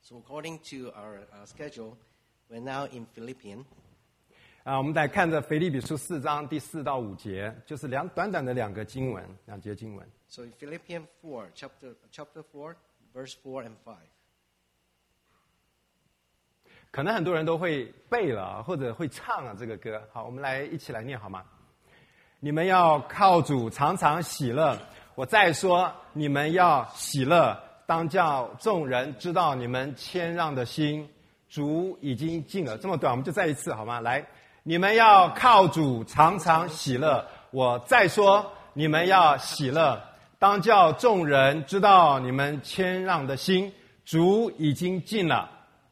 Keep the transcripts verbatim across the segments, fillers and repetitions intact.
So according to our uh, schedule, we're now in Philippians. 啊，我们来看着腓立比书四章第四到五节，就是两短短的两个经文，两节经文。 So in Philippians four, chapter chapter four, verse four and five. 可能很多人都会背了，或者会唱啊这个歌。好，我们来一起来念好吗？你们要靠主常常喜乐。我再说，你们要喜乐，当叫众人知道你们谦让的心，主已经尽了。这么短，我们就再一次好吗？来，你们要靠主常常喜乐。我再说，你们要喜乐，当叫众人知道你们谦让的心，主已经尽了。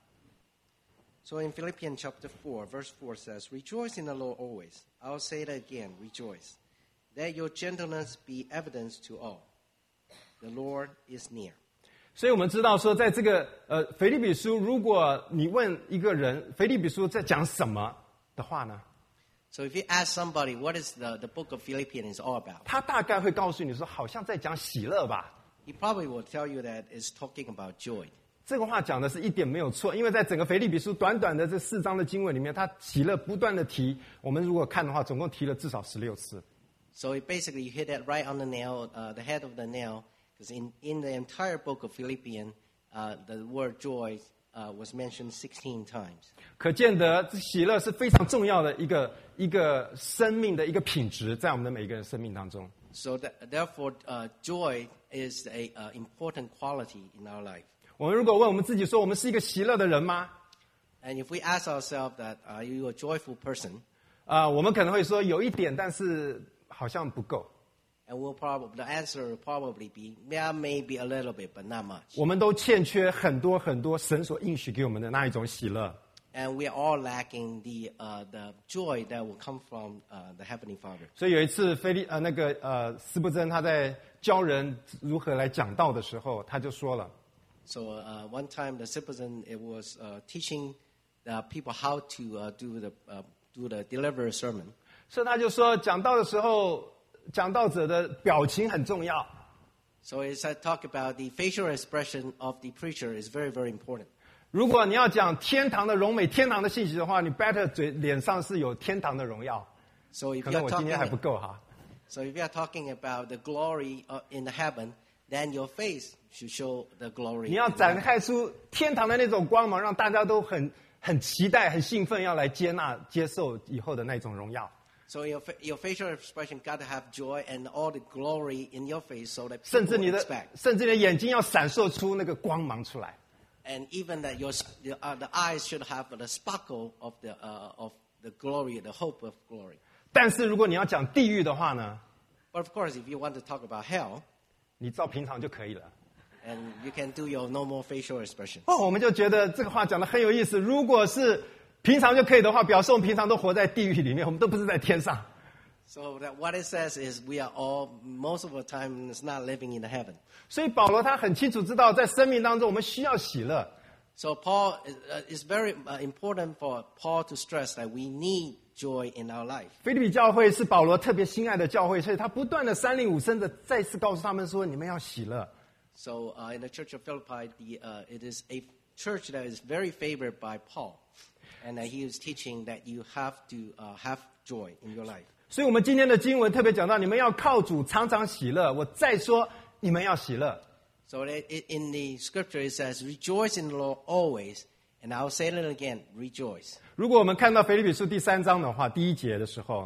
So in Philippians chapter four, verse four says, Rejoice in the Lord always. I'll say it again, rejoice. Let your gentleness be evidence to all. The Lord is near. 所以我们知道说，在这个呃腓立比书，如果你问一个人腓立比书在讲什么的话呢？ So if you ask somebody, what is the, the book of Philippians all about? 他大概会告诉你说，好像在讲喜乐吧。 He probably will tell you that it's talking about joy. 这个话讲的是一点没有错，因为在整个腓立比书短短的这四章的经文里面，他喜乐不断的提。我们如果看的话，总共提了至少十六次。 So it basically you hit that right on the nail, uh, the head of the nail, because in, in the entire book of Philippians, uh, the word joy uh, was mentioned sixteen times. 可见得这喜乐是非常重要的一个一个生命的一个品质，在我们的每一个人生命当中。 So that, therefore, uh, joy is a uh, important quality in our life. 我们如果问我们自己说，我们是一个喜乐的人吗？ And if we ask ourselves that, are you a joyful person? 啊、呃，我们可能会说有一点，但是好像不够。 And we'll probably, the answer will probably be, yeah, maybe a little bit, but not much. 我们都欠缺很多很多神所应许给我们的那一种喜乐。 And we are all lacking the uh, the joy that will come from uh, the Heavenly Father. 所以有一次，菲利呃那个呃斯布真他在教人如何来讲道的时候，他就说了。 So uh, one time, the citizen it was uh, teaching uh, people how to uh, do the uh, do the deliver a sermon. 所以他就说，讲道的时候，讲道者的表情很重要。 So it's I talk about the facial expression of the preacher is very very important. 如果你要讲天堂的荣美、天堂的信息的话，你 better 嘴脸上是有天堂的荣耀。 So if 可 you 能 are 我今天还不 talking, 够哈。 so if you are talking about the glory uh, in the heaven, then your face should show the glory. 你要 in the 展 heaven. 开出天堂的那种光芒，让大家都很很期待、很兴奋，要来接纳、接受以后的那种荣耀。 So your fa- your facial expression got to have joy and all the glory in your face, so that 甚至 people 你的 expect. 甚至你的眼睛要闪烁出那个光芒出来。 And even that your your, uh, the eyes should have the sparkle of the uh, of the glory, the hope of glory. 但是如果你要讲地狱的话呢， But of course, if you want to talk about hell, 你照平常就可以了。 and you can do your normal facial expression. 哦，我们就觉得这个话讲得很有意思。如果是平常就可以的话，表示我们平常都活在地狱里面，我们都不是在天上。 So that what it says is we are all most of the time is not living in the heaven. 所以保罗他很清楚知道，在生命当中我们需要喜乐。 So Paul is, uh, is very uh, important for Paul to stress that we need joy in our life. 腓立比教会是保罗特别心爱的教会，所以他不断的三令五申的再次告诉他们说：你们要喜乐。 So uh, in the church of Philippi, the, uh, it is a church that is very favored by Paul, and uh, he is teaching that you have to uh, have joy in your life. 所以我们今天的经文特别讲到，你们要靠主常常喜乐。我再说，你们要喜乐。 So that it, in the scripture it says, "Rejoice in the Lord always," and I'll say it again, rejoice. 如果我们看到腓立比书第三章的话，第一节的时候，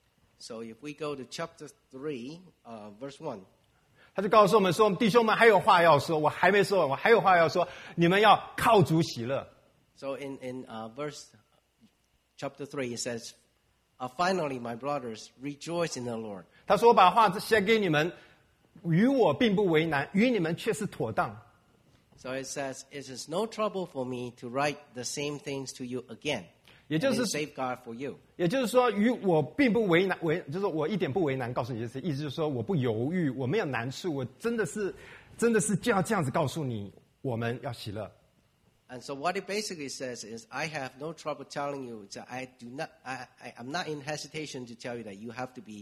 So if we go to chapter three, uh, verse one. 他就告诉我们说：弟兄们还有话要说，我还没说完，我还有话要说，你们要靠主喜乐。 So in, in uh, verse chapter three, it says, uh, "Finally, my brothers, rejoice in the Lord." 他说：我把话写给你们，与我并不为难，与你们却是妥当。 So it says, "It is no trouble for me to write the same things to you again." 也就 And 是 it's safeguard for you. 也就是说，与我并不为难，为就是我一点不为难。告诉你这意思，就是说我不犹豫，我没有难处，我真的是，真的是就要这样子告诉你，我们要喜乐。 And so what it basically says is, I have no trouble telling you that I do not, I, I, I'm not in hesitation to tell you that you have to be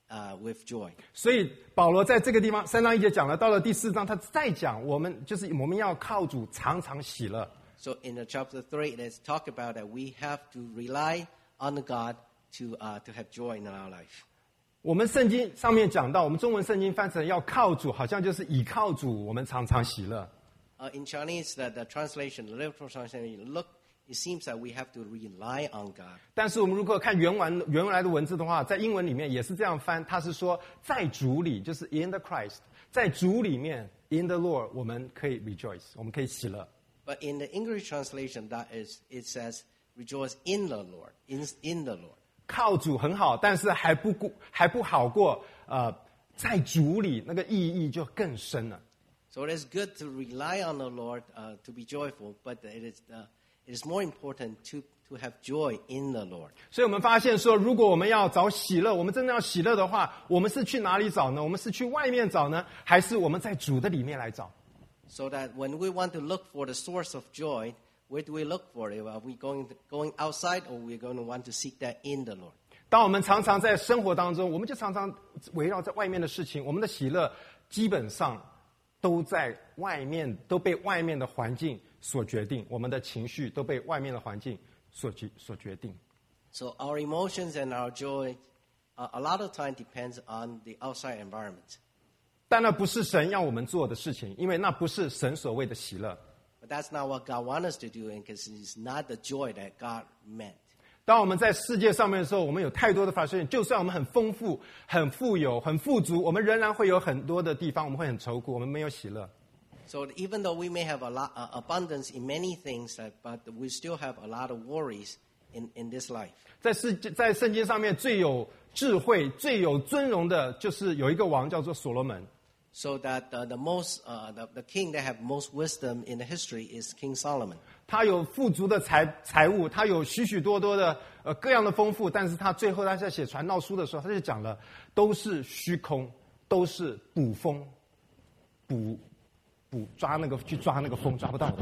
uh, with joy. 所以保罗在这个地方三章一节讲了，到了第四章他再讲，我们就是我们要靠主常常喜乐。 So in the chapter three, it is talk about that we have to rely on God to uh, to have joy in our life. 我们圣经上面讲到，我们中文圣经翻成要靠主，好像就是倚靠主，我们常常喜乐。 Uh, in Chinese, the, the translation, the literal translation, look, it seems that we have to rely on God. 但是我们如果看原文原来的文字的话，在英文里面也是这样翻，它是说在主里，就是 in the Christ， 在主里面 in the Lord， 我们可以 rejoice， 我们可以喜乐。 But in the English translation, that is, it says, rejoice in the Lord, in, in the Lord. 靠主很好，但是还不顾还不好过呃，在主里那个意义就更深了。 So it is good to rely on the Lord uh, to be joyful, but it is uh, it is more important to to have joy in the Lord. 所以我们发现说，如果我们要找喜乐，我们真的要喜乐的话，我们是去哪里找呢？我们是去外面找呢，还是我们在主的里面来找？ So that when we want to look for the source of joy, where do we look for it? Are we going to, going outside, or we're going to want to seek that in the Lord? 当我们常常在生活当中，我们就常常围绕在外面的事情，我们的喜乐基本上都在外面，都被外面的环境所决定，我们的情绪都被外面的环境所决所决定。 So our emotions and our joy, uh, a lot of time depends on the outside environment. 但那不是神要我们做的事情，因为那不是神所谓的喜乐。 But that's not what God wants us to do, because it's not the joy that God meant. 当我们在世界上面的时候，我们有太多的发现，就算我们很丰富、很富有、很富足，我们仍然会有很多的地方，我们会很愁苦，我们没有喜乐。 So even though we may have a lot uh, abundance in many things, uh, but we still have a lot of worries in, in this life. 在世在圣经上面最有智慧、最有尊荣的，就是有一个王叫做所罗门。 So that uh, the most, uh, the, the king that have most wisdom in the history is King Solomon. 他有富足的财财物，他有许许多多的呃各样的丰富，但是他最后他在写传道书的时候，他就讲了，都是虚空，都是捕风，捕捕抓那个去抓那个风抓不到的。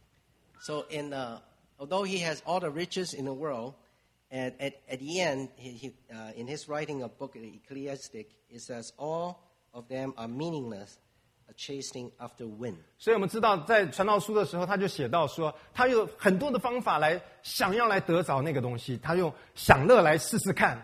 So in uh, although he has all the riches in the world, and at, at the end, he, he, uh, in his writing a book, Ecclesiastic, it says all of them are meaningless, a chasing after wind. 所以我们知道，在传道书的时候，他就写到说，他有很多的方法来想要来得着那个东西，他用享乐来试试看。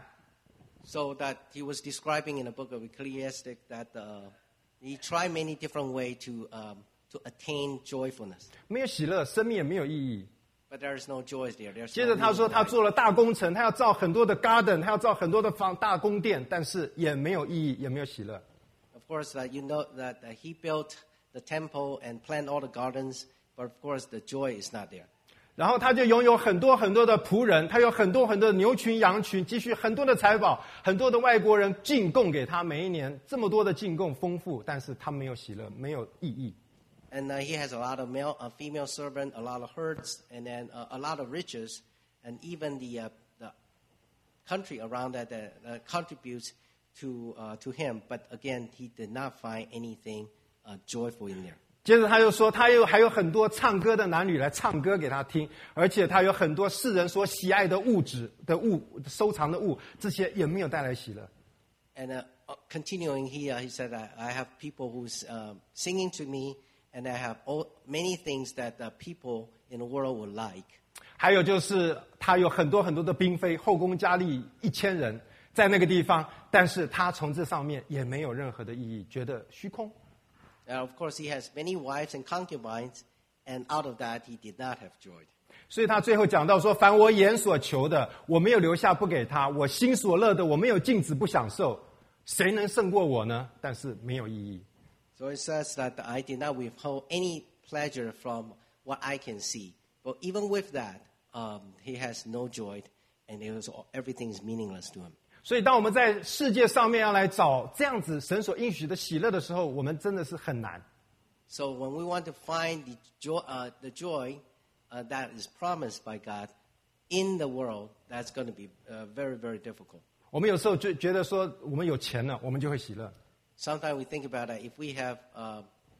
So that he was describing in the book of Ecclesiastic that uh, he tried many different ways to um, to attain joyfulness. 没有喜乐，生命也没有意义。 But there is no joy there. There's 接 no 着他说， meaning 他 in life. 做了大工程，他要造很多的 garden， 他要造很多的房大宫殿，但是也没有意义，也没有喜乐。 Of course, uh, you know that uh, he built the temple and planted all the gardens, but of course the joy is not there. 然后他就拥有很多很多的仆人，他有很多很多的牛群、羊群，积蓄很多的财宝，很多的外国人进贡给他，每一年这么多的进贡丰富，但是他没有喜乐，没有意义。 And uh, he has a lot of male, uh, female servant, a lot of herds, and then uh, a lot of riches, and even the uh, the country around that uh, uh, contributes to uh, to him. But again, he did not find anything uh, joyful in there. 接着他又说，他又还有很多唱歌的男女来唱歌给他听，而且他有很多世人所喜爱的物质的物收藏的物，这些也没有带来喜乐。 And uh, continuing here, he said, I, I have people who's uh, singing to me, and I have all, many things that uh, people in the world would like. 还有就是他有很多很多的嫔妃，后宫佳丽一千人在那个地方，但是他从这上面也没有任何的意义，觉得虚空。 And of course, he has many wives and concubines, and out of that, he did not have joy. 所以他最后讲到说：“凡我眼所求的，我没有留下不给他；我心所乐的，我没有禁止不享受。谁能胜过我呢？”但是没有意义。 So it says that I did not withhold any pleasure from what I can see. But even with that, um, he has no joy, and it was, everything is meaningless to him. 所以，当我们在世界上面要来找这样子神所应许的喜乐的时候，我们真的是很难。 So when we want to find the joy, uh, the joy uh, that is promised by God in the world, that's going to be uh, very, very difficult. 我们有时候就觉得说，我们有钱了，我们就会喜乐。 Sometimes we think about that. If we have uh,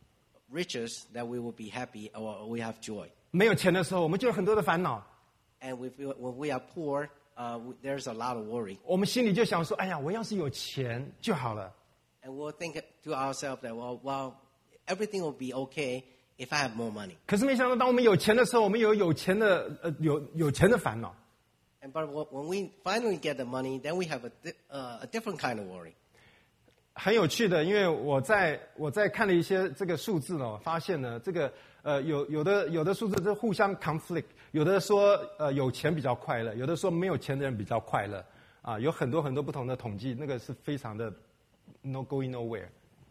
riches, that we will be happy or we have joy. 没有钱的时候，我们就有很多的烦恼。 And if we, when we are poor, uh, w- there's a lot of worry. 我们心里就想说，哎呀，我要是有钱就好了。 And we'll think to ourselves that, well, well, everything will be okay if I have more money. 可是没想到，当我们有钱的时候，我们有有钱的呃有有钱的烦恼。 And but wh- when we finally get the money, then we have a, di- uh, a different kind of worry. 很有趣的，因为我在我在看了一些这个数字呢，发现呢，这个呃有有的有的数字是互相 conflict， 有的说呃有钱比较快乐，有的说没有钱的人比较快乐，啊，有很多很多不同的统计，那个是非常的 no going nowhere。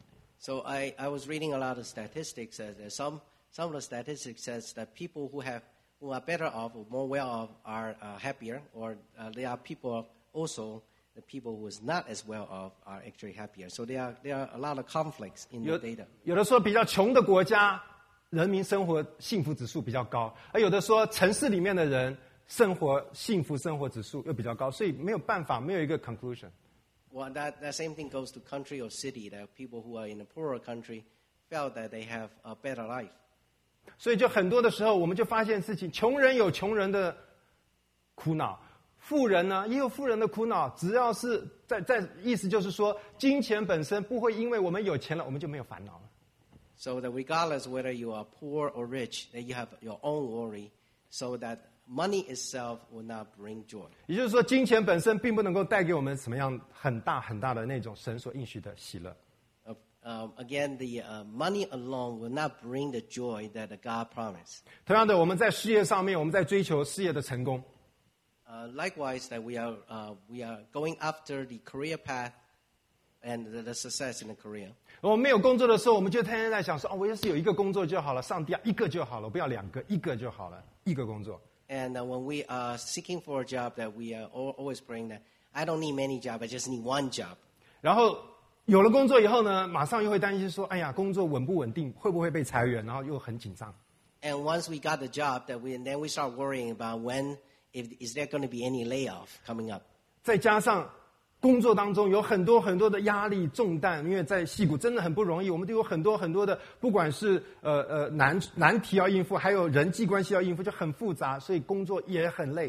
So I, I was reading a lot of statistics. Uh, there's some some of the statistics says that people who have who are better off or more well off are uh, happier, or uh, there are people also the people who is not as well off are actually happier. So there are there are a lot of conflicts in the 有 data. 有的说比较穷的国家，人民生活幸福指数比较高，而有的说城市里面的人生活幸福生活指数又比较高，所以没有办法，没有一个 conclusion。 Well, that, that same thing goes to country or city. That people who are in a poorer country felt that they have a better life. 所以就很多的时候，我们就发现事情，穷人有穷人的苦恼，富人呢也有富人的苦恼。只要是在在意思就是说，金钱本身不会因为我们有钱了，我们就没有烦恼了。 So that regardless whether you are poor or rich, that you have your own worry, so that money itself will not bring joy. 也就是说，金钱本身并不能够带给我们什么样很大很大的那种神所应许的喜乐。 Uh, um, again, the uh, money alone will not bring the joy that the God promised. 同样的，我们在事业上面，我们在追求事业的成功。 Uh, likewise, that we are uh, we are going after the career path and the, the success in the career. 我们没有工作的时候，我们就天天在想说：哦，我要是有一个工作就好了，上帝啊，一个就好了，不要两个，一个就好了，一个工作。 And uh, when we are seeking for a job, that we are al- always praying that I don't need many jobs, I just need one job. 然后有了工作以后呢，马上又会担心说：哎呀，工作稳不稳定，会不会被裁员？然后又很紧张。 And once we got the job, that we and then we start worrying about when if is there going to be any layoff coming up. 再加上工作当中有很多很多的压力重担，因为在矽谷真的很不容易，我们都有很多很多的，不管是呃呃难难题要应付，还有人际关系要应付，就很复杂，所以工作也很累。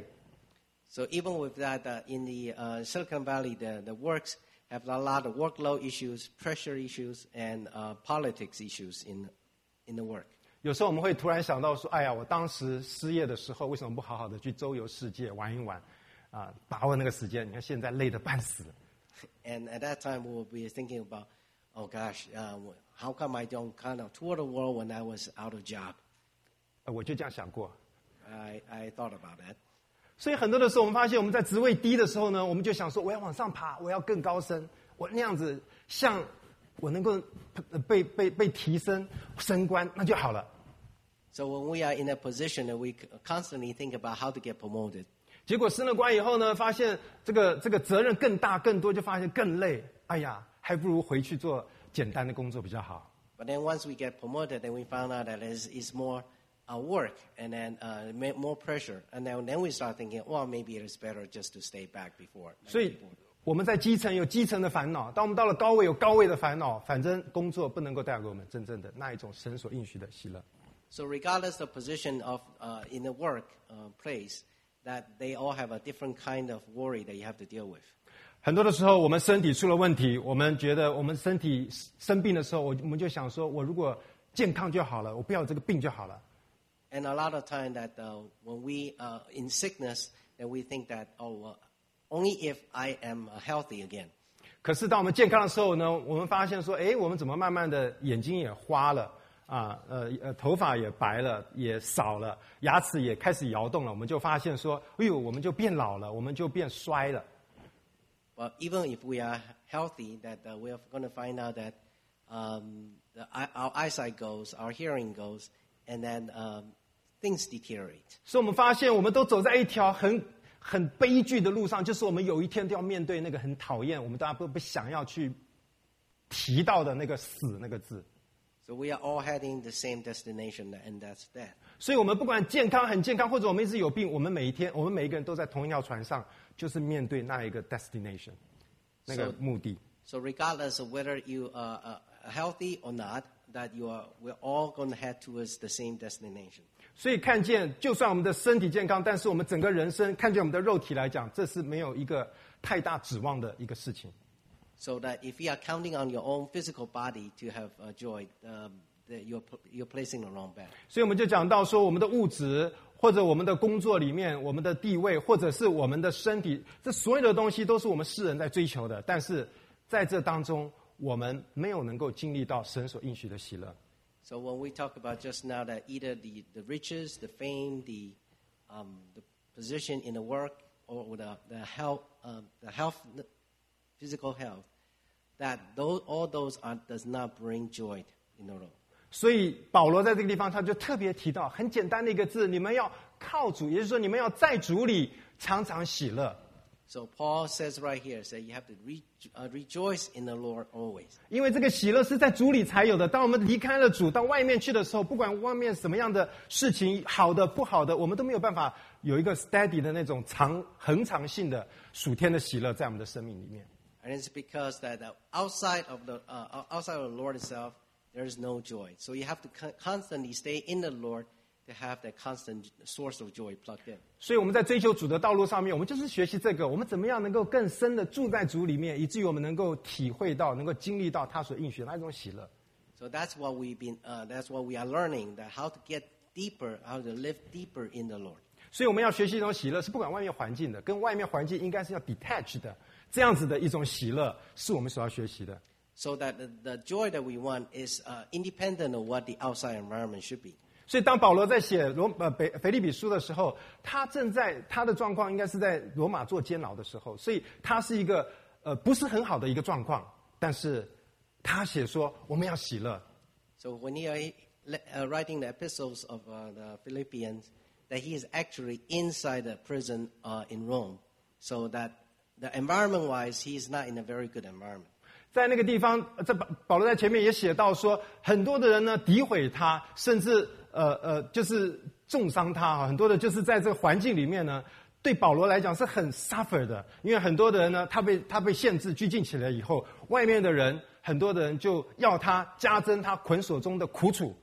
So even with that, uh, in the uh, Silicon Valley, the, the works have a lot of workload issues, pressure issues, and uh, politics issues in in the work. 有时候我们会突然想到说：哎呀，我当时失业的时候，为什么不好好的去周游世界玩一玩，啊，把握那个时间？你看现在累得半死。 And at that time, we'll be thinking about, oh gosh, uh, how come I don't kind of tour the world when I was out of job? 呃我就这样想过。 I, I thought about that. 所以很多的时候，我们发现我们在职位低的时候呢，我们就想说：我要往上爬，我要更高升，我那样子像我能够被被被提升升官，那就好了。 So when we are in a position that we constantly think about how to get promoted, 结果升了官以后呢，发现这个这个责任更大更多，就发现更累。哎呀，还不如回去做简单的工作比较好。 but then once we get promoted, then we found out that it's, it's more uh, work and then uh, ma- more pressure. And then, then we start thinking, well, maybe it is better just to stay back before. 所以我们在基层有基层的烦恼，当我们到了高位有高位的烦恼。反正工作不能够带给我们真正的那一种神所应许的喜乐。 So regardless of position of uh, in the work uh, place, that they all have a different kind of worry that you have to deal with. 很多的时候，我们身体出了问题，我们觉得我们身体生病的时候，我我们就想说，我如果健康就好了，我不要这个病就好了。 And a lot of time that uh, when we uh, in sickness, then we think that, oh, well, only if I am uh, healthy again. 可是当我们健康的时候呢，我们发现说，哎，我们怎么慢慢的眼睛也花了啊，呃呃，头发也白了，也少了，牙齿也开始摇动了，我们就发现说，哎呦，我们就变老了，我们就变衰了。 But even if we are healthy, that uh, we are going to find out that um, the, our eyesight goes, our hearing goes, and then um, things deteriorate. 所以我们发现，我们都走在一条很很悲剧的路上，就是我们有一天都要面对那个很讨厌，我们大家不不想要去提到的那个死那个字。 So we are all heading the same destination, and that's death. 所以我们不管健康很健康，或者我们一直有病，我们每一天，我们每一个人都在同一条船上，就是面对那一个 destination， 那个目的。 So regardless of whether you are uh, healthy or not, that you are, we're all going to head towards the same destination. 所以看见，就算我们的身体健康，但是我们整个人生看见我们的肉体来讲，这是没有一个太大指望的一个事情。 So that if you are counting on your own physical body to have uh, joy, um, that you're you're placing the wrong bet. 所以我们就讲到说，我们的物质或者我们的工作里面，我们的地位，或者是我们的身体，这所有的东西都是我们世人在追求的。但是在这当中，我们没有能够经历到神所应许的喜乐。 So when we talk about just now that either the, the riches, the fame, the um, the position in the work, or the the health, um, the health, physical health, that those all those are, does not bring joy in the Lord. 所以保罗在这个地方他就特别提到很简单的一个字：你们要靠主，也就是说你们要在主里常常喜乐。 So Paul says right here, say you have to re, uh, rejoice in the Lord always. 因为这个喜乐是在主里才有的。当我们离开了主，到外面去的时候，不管外面什么样的事情，好的不好的，我们都没有办法有一个 steady 的那种长恒长性的属天的喜乐在我们的生命里面。 And it's because that outside of the uh, outside of the Lord itself, there is no joy. So you have to con- constantly stay in the Lord to have that constant source of joy plugged in. 所以我们在追求主的道路上面，我们就是学习这个，我们怎么样能够更深的住在主里面，以至于我们能够体会到、能够经历到他所应许的那种喜乐。 So that's what we've been. Uh, that's what we are learning. That how to get deeper, how to live deeper in the Lord. 所以我们要学习一种喜乐，是不管外面环境的，跟外面环境应该是要 detach 的，这样子的一种喜乐，是我们所要学习的。 So that the, the joy that we want is uh, independent of what the outside environment should be. 所以当保罗在写罗呃北腓立比书的时候，他正在他的状况应该是在罗马做监牢的时候，所以他是一个呃不是很好的一个状况，但是他写说我们要喜乐。 So when he uh, writing the epistles of uh, the Philippians, that he is actually inside the prison uh, in Rome, so that the environment-wise, he is not in a very good environment. 在那个地方，这保保罗在前面也写到说，很多的人呢诋毁他，甚至呃呃就是重伤他哈，很多的就是在这个环境里面呢，对保罗来讲是很 suffer 的，因为很多的人呢，他被他被限制拘禁起来以后，外面的人很多的人就要他加增他捆锁中的苦楚。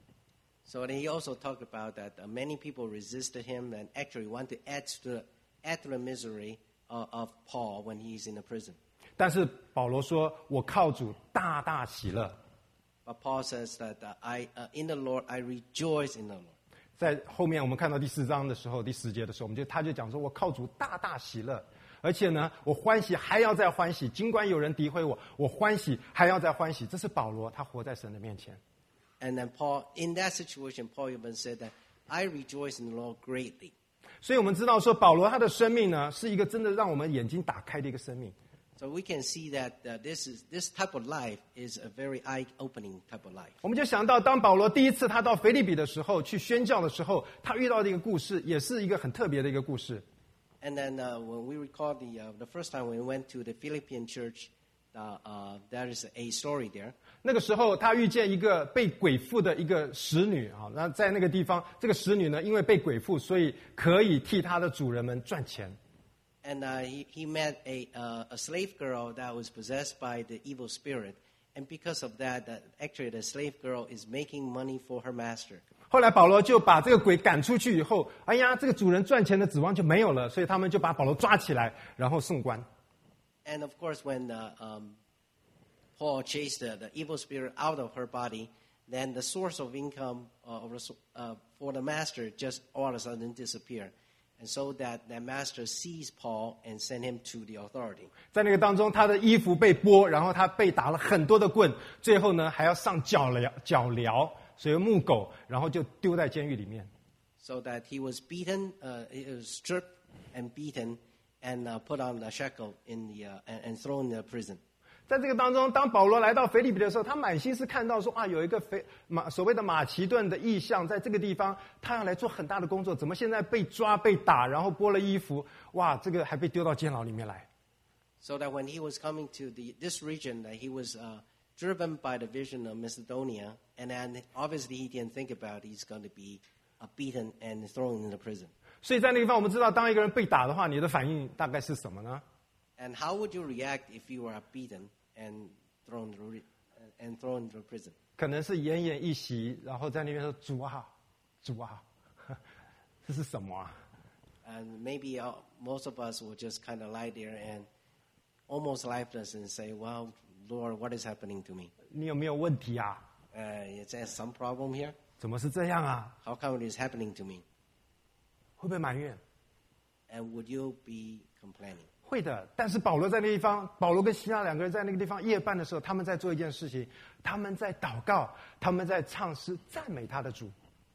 So he also talked about that uh, many people resisted him and actually want to add to the, add to the misery uh, of Paul when he's in the prison. 但是保罗说：“我靠主大大喜乐。” But Paul says that uh, I, uh, in the Lord, I rejoice in the Lord. 在后面我们看到第四章的时候，第十节的时候，我们就他就讲说：“我靠主大大喜乐，而且呢，我欢喜还要再欢喜，尽管有人诋毁我，我欢喜还要再欢喜。”这是保罗，他活在神的面前。 And then Paul, in that situation, Paul even said that I rejoice in the Lord greatly. 所以我们知道说，保罗他的生命呢，是一个真的让我们眼睛打开的一个生命。 So we can see that uh, this is this type of life is a very eye-opening type of life. 我们就想到，当保罗第一次他到腓立比的时候，去宣教的时候，他遇到的一个故事，也是一个很特别的一个故事。 And then uh, when we recall the uh, the first time we went to the Philippian church, uh, uh, there is a story there. 那个时候，他遇见一个被鬼附的一个使女啊，那在那个地方，这个使女呢，因为被鬼附，所以可以替他的主人们赚钱。 And uh, he, he met a, uh, a slave girl that was possessed by the evil spirit. And because of that, that, actually the slave girl is making money for her master. 后来保罗就把这个鬼赶出去以后，哎呀，这个主人赚钱的指望就没有了，所以他们就把保罗抓起来，然后送官。 And of course, when uh, um, Paul chased the, the evil spirit out of her body, then the source of income uh, uh, for the master just all of a sudden disappeared. And so that the master sees Paul and sent him to the authority. 在那个当中，他的衣服被剥，然后他被打了很多的棍，最后呢还要上脚镣，脚镣，所以木狗，然后就丢在监狱里面。 So that he was beaten, uh, he was stripped and beaten, and uh, put on the shackle in the uh, and, and thrown in the prison. 在这个当中，当保罗来到腓立比的时候，他满心是看到说啊，有一个腓马所谓的马其顿的意象，在这个地方，他要来做很大的工作。怎么现在被抓、被打，然后剥了衣服，哇，这个还被丢到监牢里面来。 So that when he was coming to the this region, that he was uh, driven by the vision of Macedonia, and then obviously he didn't think about he's going to be uh, beaten and thrown in the prison. 所以在那个地方，我们知道，当一个人被打的话，你的反应大概是什么呢？ And how would you react if you were beaten and thrown and thrown into prison? 可能是奄奄一息，然后在那边说主啊，主啊， 这是什么啊？ And maybe uh, most of us will just kind of lie there and almost lifeless and say, well, Lord, what is happening to me? 你有没有问题啊？ Uh, is there some problem here? 怎么是这样啊？ How come it is happening to me? 会不会埋怨？ And would you be complaining? 会的。但是保罗在那地方，保罗跟希拉两个人在那个地方夜半的时候，他们在做一件事情，他们在祷告，他们在唱诗赞美他的主。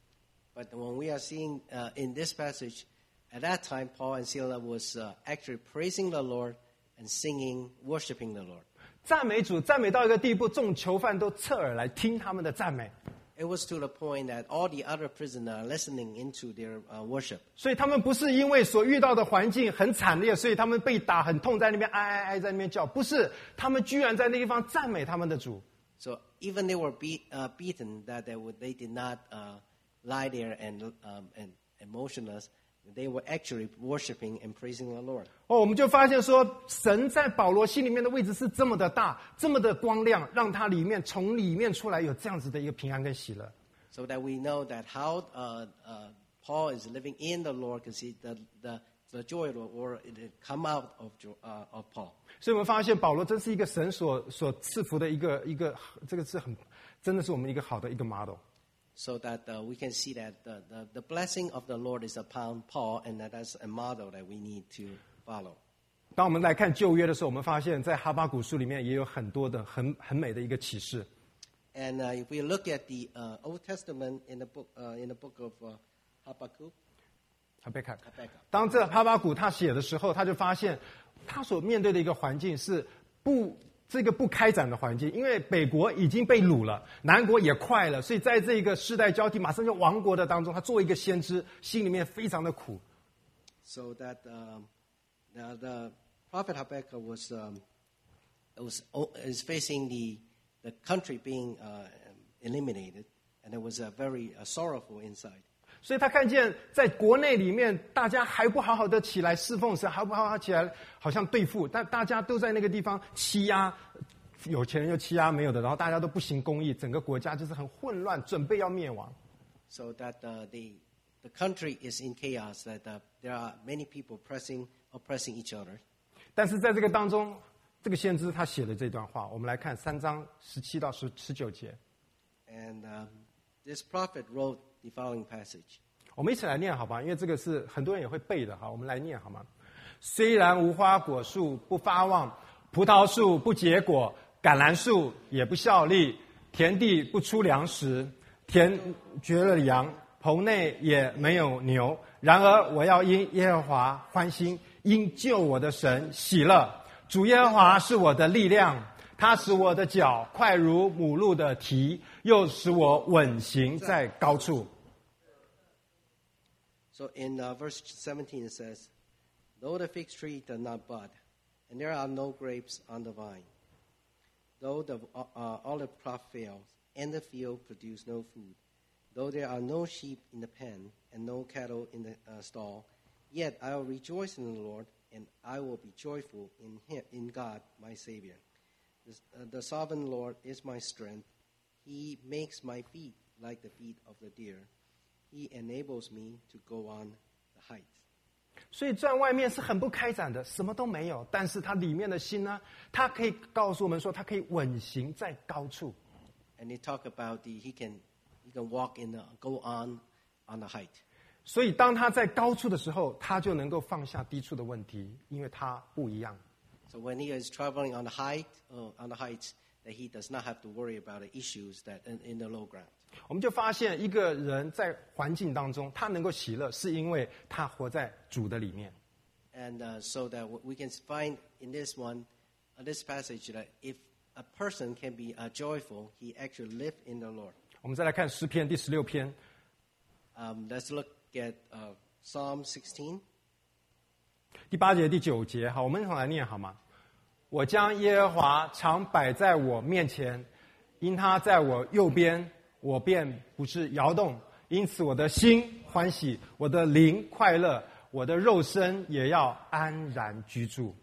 But when we are seeing uh, in this passage, at that time, Paul and Silas was uh, actually praising the Lord and singing, worshiping the Lord. 赞美主，赞美到一个地步，众囚犯都侧耳来听他们的赞美。 It was to the point that all the other prisoners are listening into their uh, worship. 所以他们不是因为所遇到的环境很惨烈，所以他们被打很痛，在那边哀哀哀在那边叫，不是，他们居然在那地方赞美他们的主。 So even they were beat, uh, beaten, that they, would, they did not uh, lie there and, um, and emotionless. They were actually worshiping and praising the Lord. 哦，我们就发现说，神在保罗心里面的位置是这么的大，这么的光亮，让他里面从里面出来有这样子的一个平安跟喜乐。 So that we know that how uh, uh, Paul is living in the Lord, because the, the, the joy of the Lord it had come out of, uh, of Paul. 所以我们发现保罗真是一个神所所赐福的一个一个，这个是很，真的是我们一个好的一个 model。 So that uh, we can see that the, the, the blessing of the Lord is upon Paul, and that is a model that we need to follow. 当我们来看旧约的时候，我们发现在哈巴谷书里面也有很多的很很美的一个启示。 And uh, if we look at the uh, Old Testament in the book, uh, in the book of uh, Habakkuk, 还别看， Habakkuk, 当这哈巴谷他写的时候，他就发现他所面对的一个环境是不这个不开展的环境，因为北国已经被掳了，南国也快了，所以在这个世代交替马上就亡国的当中，他作为一个先知，心里面非常的苦。 so that um, the, the prophet Habakkuk was um, was is facing the the country being uh, eliminated, and it was uh, very uh, sorrowful inside. 所以他看见在国内里面，大家还不好好的起来侍奉神，还不好好起来，好像对付，但大家都在那个地方欺压，有钱人又欺压没有的，然后大家都不行公义，整个国家就是很混乱，准备要灭亡。 So that uh, the the country is in chaos. That uh, there are many people pressing oppressing each other. 但是在这个当中，这个先知他写的这段话，我们来看三章十七到十十九节。 And um, this prophet wrote the following passage. 我们一起来念好吧，因为这个是很多人也会背的哈，我们来念好吗？虽然无花果树不发旺，葡萄树不结果，橄榄树也不效力，田地不出粮食，田绝了羊，棚内也没有牛。然而我要因耶和华欢心，因救我的神喜乐。主耶和华是我的力量，他使我的脚快如母鹿的蹄，又使我稳行在高处。 So in uh, verse seventeen it says, "Though the fig tree does not bud, and there are no grapes on the vine, though the uh, uh, olive crop fails, and the field produce no food, though there are no sheep in the pen and no cattle in the uh, stall, yet I will rejoice in the Lord, and I will be joyful in Him, in God my Savior. The, uh, the sovereign Lord is my strength; He makes my feet like the feet of the deer." He enables me to go on the heights. 所以在外面是很不开展的，什么都没有。但是他里面的心呢，他可以告诉我们说，他可以稳行在高处。 And they talk about the he can he can walk in the go on on the height. 所以当他在高处的时候，他就能够放下低处的问题，因为他不一样。 So when he is traveling on the height uh, on the heights, that he does not have to worry about the issues that in, in the low ground. 我们就发现，一个人在环境当中，他能够喜乐，是因为他活在主的里面。 And uh, so that we can find in this one, uh, this passage, that if a person can be uh, joyful, he actually live in the Lord. 我们再来看诗篇第十六篇， Um, let's look at uh, Psalm sixteen. 第八节、第九节，好，我们一同来念好吗？我将耶和华常摆在我面前，因他在我右边，我便不是摇动。因此我的心欢喜，我的灵快乐，我的肉身也要安然居住。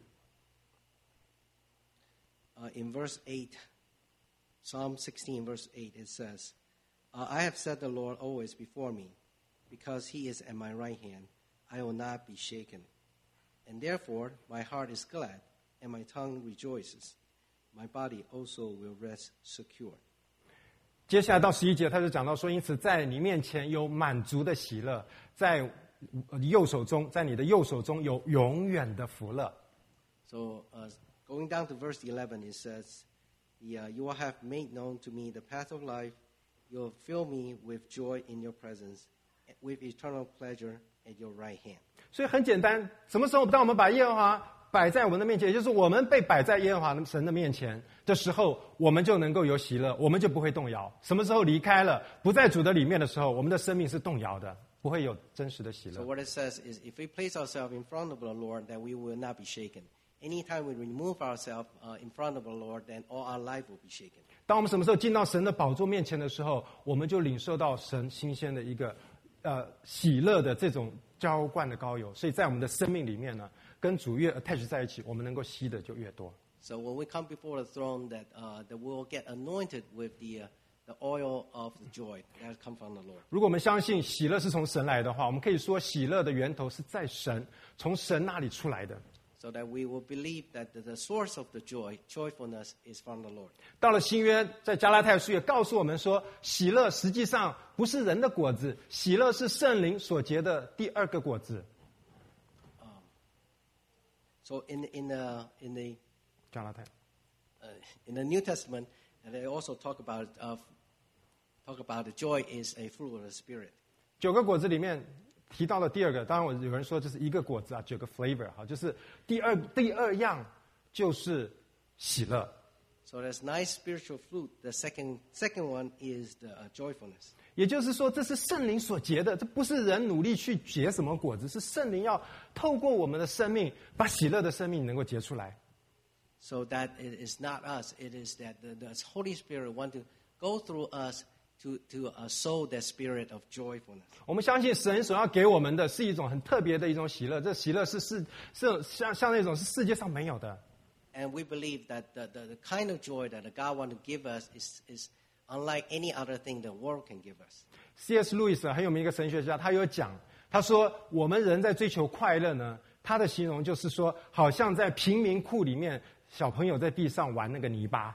Uh, in verse eight, Psalm sixteen, verse eight, it says, uh, I have set the Lord always before me. because he is at my right hand, I will not be shaken. And therefore my heart is glad, and my tongue rejoices. My body also will rest secure. 接下来到十一节，他就讲到说，因此在你面前有满足的喜乐，在右手中，在你的右手中有永远的福乐。 So uh, going down to verse eleven, it says, yeah, you will have made known to me the path of life. You will fill me with joy in your presence, with eternal pleasure at your right hand. 所以很简单，什么时候当我们把耶和华摆在我们的面前，也就是我们被摆在耶和华神的面前的时候，我们就能够有喜乐，我们就不会动摇。什么时候离开了，不在主的里面的时候，我们的生命是动摇的，不会有真实的喜乐。 So what it says is, if we place ourselves in front of the Lord, then we will not be shaken. Anytime we remove ourselves uh, in front of the Lord, then all our life will be shaken. 当我们什么时候进到神的宝座面前的时候，我们就领受到神新鲜的一个呃喜乐的这种浇灌的膏油，所以在我们的生命里面呢，跟主越 attach 在一起，我们能够吸的就越多。 So when we come before the throne, that uh, that we'll get anointed with the uh, the oil of the joy that comes from the Lord. 如果我们相信喜乐是从神来的话，我们可以说喜乐的源头是在神，从神那里出来的。 So that we will believe that the, the source of the joy, joyfulness, is from the Lord. 到了新约，在加拉太书也告诉我们说，喜乐实际上不是人的果子，喜乐是圣灵所结的第二个果子。 So in in the in the 加拉太 uh, in the New Testament, and they also talk about uh, talk about the joy is a fruit of the Spirit. 九个果子里面提到了第二个，当然我有人说这是一个果子啊，九个 flavor 哈，就是第二第二样就是喜乐。 So there's nine spiritual fruit. The second second one is the uh, joyfulness. 也就是说，这是圣灵所结的，这不是人努力去结什么果子，是圣灵要透过我们的生命，把喜乐的生命能够结出来。 So that it is not us. It is that the, the Holy Spirit want to go through us to to uh, sow the spirit of joyfulness. 我们相信神所要给我们的是一种很特别的一种喜乐，这喜乐是是是像像那种是世界上没有的。 And we believe that the, the, the kind of joy that God want to give us is is unlike any other thing the world can give us. C S. Lewis 很有名一个神学家，他有讲，他说我们人在追求快乐呢，他的形容就是说，好像在贫民窟里面，小朋友在地上玩那个泥巴。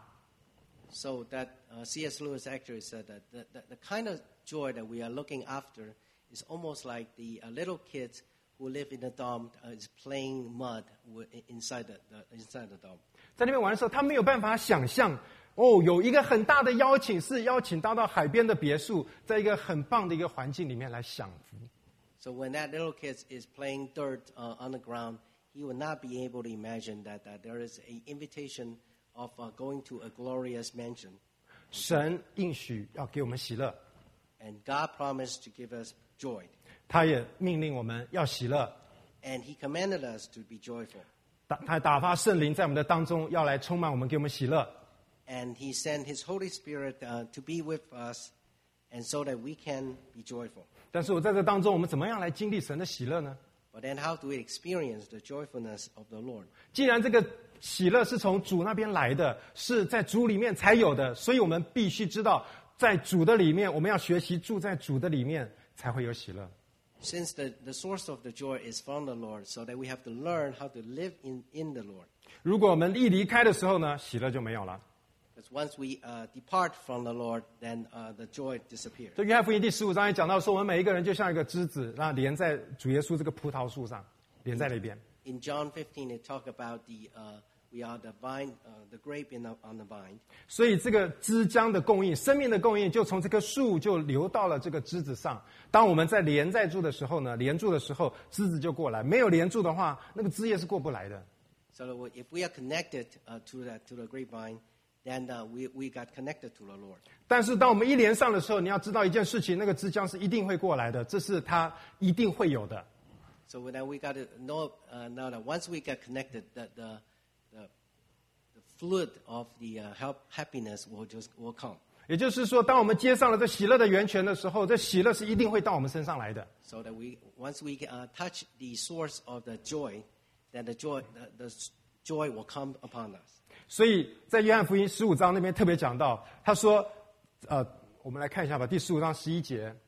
So that uh, C S. Lewis actually said that the, the, the kind of joy that we are looking after is almost like the uh, little kids who live in the dorm uh, is playing mud with, inside the, the inside the dorm. 在那边玩的时候，他没有办法想象，哦，有一个很大的邀请，是邀请他到海边的别墅，在一个很棒的一个环境里面来享福。 So when that little kid is playing dirt uh, on the ground, he will not be able to imagine that, that there is an invitation of uh, going to a glorious mansion. 神应许要给我们喜乐， And God promised to give us joy. 他也命令我们要喜乐， And he commanded us to be joyful. 打他打发圣灵在我们的当中，要来充满我们，给我们喜乐。 And he sent his Holy Spirit uh, to be with us, and so that we can be joyful. 但是我在这当中，我们怎么样来经历神的喜乐呢？ But then how do we experience the joyfulness of the Lord? 既然这个喜乐是从主那边来的，是在主里面才有的，所以我们必须知道，在主的里面，我们要学习住在主的里面，才会有喜乐。 Since the, the source of the joy is from the Lord, so that we have to learn how to live in, in the Lord. 如果我们一离开的时候呢，喜乐就没有了。 Because once we uh, depart from the Lord, then uh, the joy disappears. 这约翰福音第十五章也讲到说，我们每一个人就像一个枝子，那连在主耶稣这个葡萄树上，连在那边。 In John fifteen, it talk about the uh, we are the vine, uh, the grape in the, on the vine. 所以这个枝浆的供应，生命的供应，就从这棵树就流到了这个枝子上。当我们在连在住的时候呢，连住的时候，枝子就过来；没有连住的话，那个枝叶是过不来的。 So if we are connected uh, to that to the grapevine, then uh, we we got connected to the Lord. 但是当我们一连上的时候，你要知道一件事情，那个枝浆是一定会过来的，这是它一定会有的。 So then we got to know uh, now that once we get connected, that the the the fluid of the uh, help, happiness will just will come. 也就是说，当我们接上了这喜乐的源泉的时候，这喜乐是一定会到我们身上来的。 So that we once we uh, touch the source of the joy, then the joy the, the joy will come upon us. 所以在约翰福音十五章那边特别讲到，他说，呃，我们来看一下吧，第十五章十一节，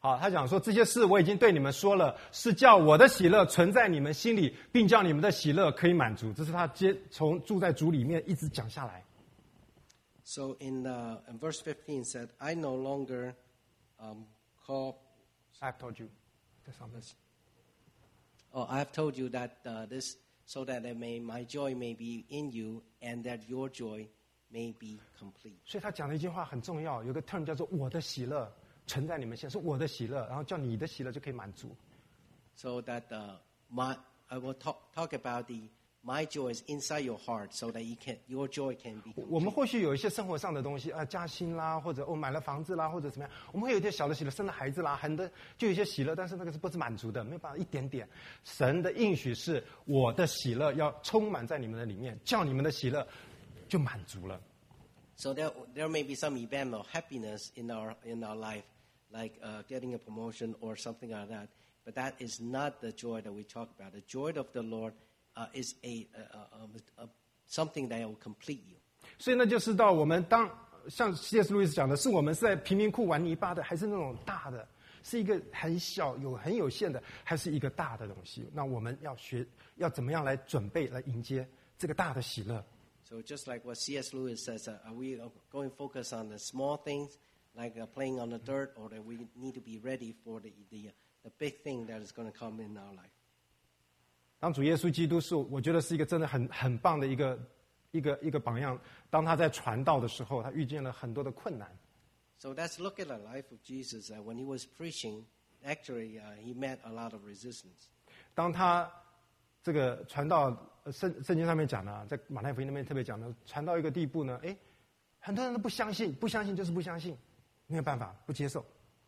好，他讲说这些事我已经对你们说了，是叫我的喜乐存在你们心里，并叫你们的喜乐可以满足。这是他接从住在主里面一直讲下来。 So in, uh, in verse fifteen said, I no longer um, call... I've told you. 在上面。 Oh, I have told you that uh, this, so that I may, my joy may be in you, and that your joy may be complete. 所以他讲的一句话很重要，有个 term 叫做我的喜乐存在你们心，是我的喜乐，然后叫你的喜乐就可以满足。 So that uh, my, I will talk, talk about the my joy is inside your heart, so that you can, your joy can be 我们 complete. 或许有一些生活上的东西啊，加薪啦，或者哦买了房子啦，或者怎么样，我们会有一些小的喜乐，生了孩子啦，很多就有一些喜乐，但是那个是不是满足的，没有办法一点点。神的应许是我的喜乐要充满在你们的里面，叫你们的喜乐就满足了。 So there, there may be some event of happiness in our in our life, like uh, getting a promotion or something like that. But that is not the joy that we talk about. The joy of the Lord uh, is a, a, a, a something that will complete you. 所以呢，就是到我们当像 C S 路易斯讲的，是我们是在贫民窟玩泥巴的，还是那种大的，是一个很小有很有限的，还是一个大的东西？那我们要学要怎么样来准备来迎接这个大的喜乐？ So just like what C S Lewis says, uh, are we going to focus on the small things, like uh, playing on the dirt, or that we need to be ready for the the, the big thing that is going to come in our life? 当主耶稣基督是，我觉得是一个真的很很棒的一个一个一个榜样。当他在传道的时候，他遇见了很多的困难。 So let's look at the life of Jesus. Uh, when he was preaching, actually, uh, he met a lot of resistance. 当他这个传到呃圣圣经上面讲呢，在马太福音那边特别讲的，传到一个地步呢，哎，很多人都不相信，不相信就是不相信，没有办法，不接受。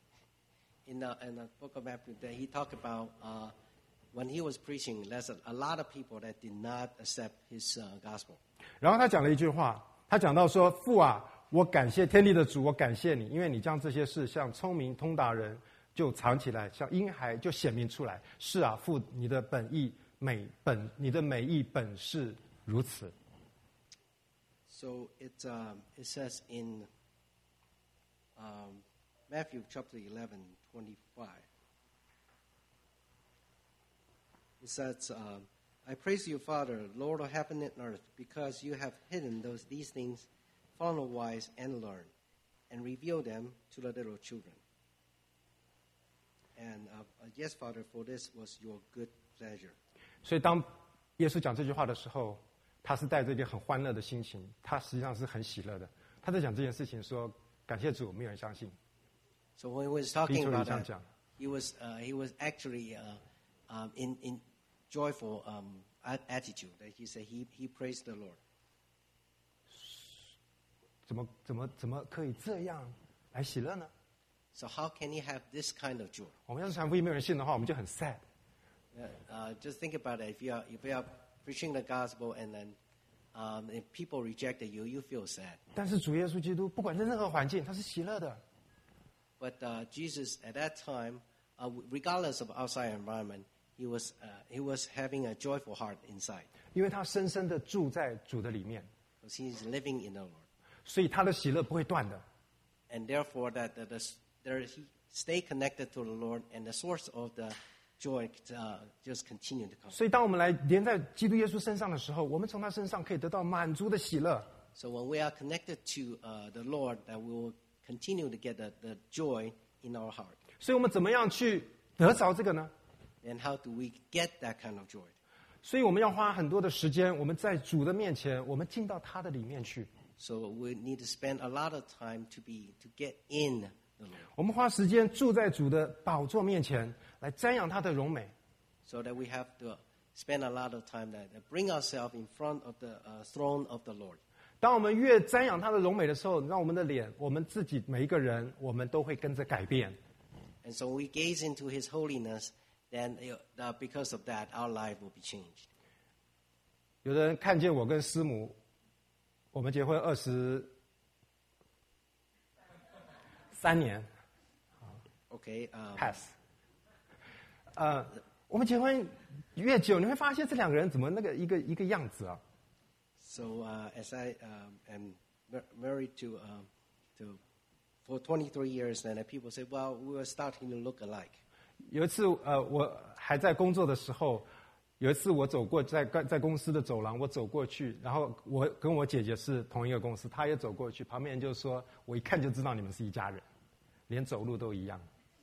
In the, in the book of Matthew, that he talked about uh, when he was preaching, there's a, a lot of people that did not accept his uh, gospel. 然后他讲了一句话，他讲到说：“父啊，我感谢天地的主，我感谢你，因为你将这些事向聪明通达人就藏起来，向婴孩就显明出来。是啊，父，你的本意美本，你的美意本是如此。” So it, um, it says in um, Matthew chapter eleven, twenty-five, it says, um, I praise you, Father, Lord of heaven and earth, because you have hidden those these things from the wise and learned, and revealed them to the little children. And uh, uh, yes, Father, for this was your good pleasure. 所以当耶稣讲这句话的时候，他是带着一个很欢乐的心情，他实际上是很喜乐的。他在讲这件事情说：“感谢主，没有人相信。” So when he was talking 彼此里 about 这样 that, 讲。 he was uh, he was actually uh, um, in in joyful um, a- attitude. That he said he he praised the Lord. 怎么怎么怎么可以这样来喜乐呢？ So how can he have this kind of joy? 我们要是传福音没有人信的话，我们就很 sad。 Uh, uh, just think about it. If you are if you are preaching the gospel and then um, if people rejected you, you feel sad. 但是主耶稣基督不管在任何环境，他是喜乐的。 But uh, Jesus at that time, uh, regardless of outside environment, he was uh, he was having a joyful heart inside 因为他深深的住在主的里面， because he's living in the Lord, 所以他的喜乐不会断的。 and therefore that, that the, there he stay connected to the Lord, and the source of the joy uh, just continue to come. 所以当我们来连在基督耶稣身上的时候，我们从他身上可以得到满足的喜乐。 So when we are connected to uh, the Lord, that we will continue to get the, the joy in our heart. 所以我们怎么样去得着这个呢？ And how do we get that kind of joy? 所以我们要花很多的时间，我们在主的面前，我们进到他的里面去。 So we need to spend a lot of time to be to get in the Lord, 我们花时间住在主的宝座面前，来瞻仰他的荣美。 so that we have to spend a lot of time that, that bring ourselves in front of the uh, throne of the Lord. 当我们越瞻仰他的荣美的时候，让我们的脸，我们自己每一个人，我们都会跟着改变。 And so we gaze into His holiness, then uh, because of that, our life will be changed. 有的人看见我跟师母，我们结婚二十三年 Okay. Um, ，pass。呃，我们结婚越久，你会发现这两个人怎么那个一个一个样子啊？ so uh, as I um, am mar- married to um, to for twenty-three years, and people say, well, we were starting to look alike. 有一次，呃，我还在工作的时候，有一次我走过在在公司的走廊，我走过去，然后我跟我姐姐是同一个公司，她也走过去，旁边人就说，我一看就知道你们是一家人，连走路都一样。